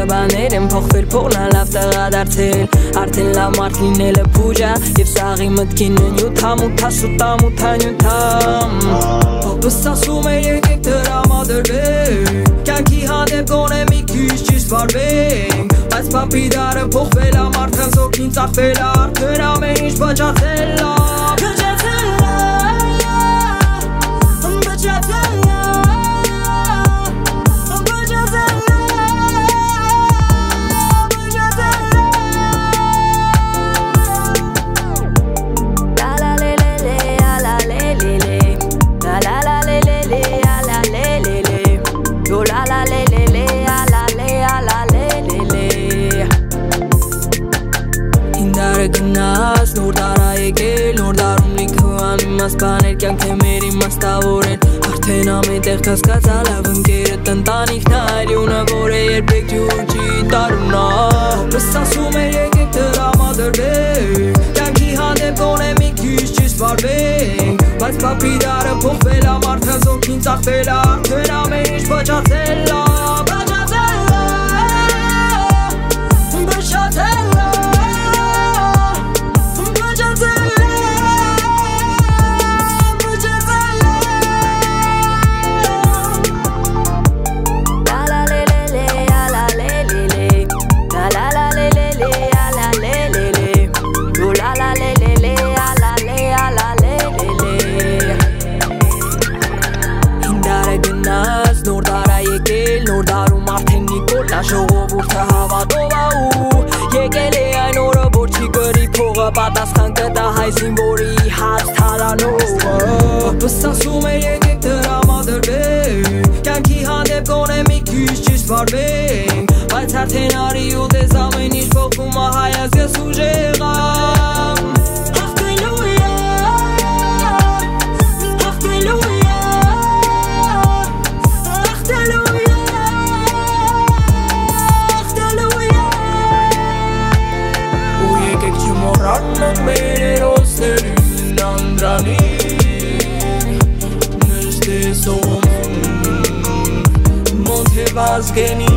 բաներ եմ փոխվել փողնա լավ տղա դարձել արդեն լավ մարդ լինելը փուջա եւ սաղի մտքին նյութա մութա սուտա մութա նյութամ Պոպս ասում է եկեք դրամադրվենք Կյանքի հանդեպ գոնե մի քիչ ճիշտ վարվենք Բայց պապի դարը փոխվել ա մարդկանց օգնին ծախվել ա արդեն ամեն ինչ բջացել ա Գնաս նոր դարա եկել նոր դարում լիքվան իմաս բաներ կյանք թե մեր իմաստավոր են արդեն ամեն տեղ կասկածա լավ ընկերդ ընտանիքն այլյունը որ է երբեք ջուր չի տարունա Պոպս ասում է եկեք դրամադրվենք կյանքի հանդեպ գոնե մի քիչ ճիշտ վարվենք բայց պապի դարը փոխվել ա մարդկանց օգնին ծախվել ա արդեն ամեն ինչ բջացել ա Նոր դարում արդեն նիկոլա ժողովուրդը հավատով ա ու եկել է այն օրը որ չի գրի փողը պատասխան կտա հայ զինվորի հաց թալանովը Պոպս ասում է եկեք դրամադրվենք կյանքի հանդեպ գոնե մի քիչ ճիշտ վարվենք բայց արդեն արի ու դες ամեն ինչ փոխվում ա հայաց ես ուժեղ ամ Մոռանանք մեր հերոսներին Անդրանիկ Նստես ողոմում Մոտ է վազգենի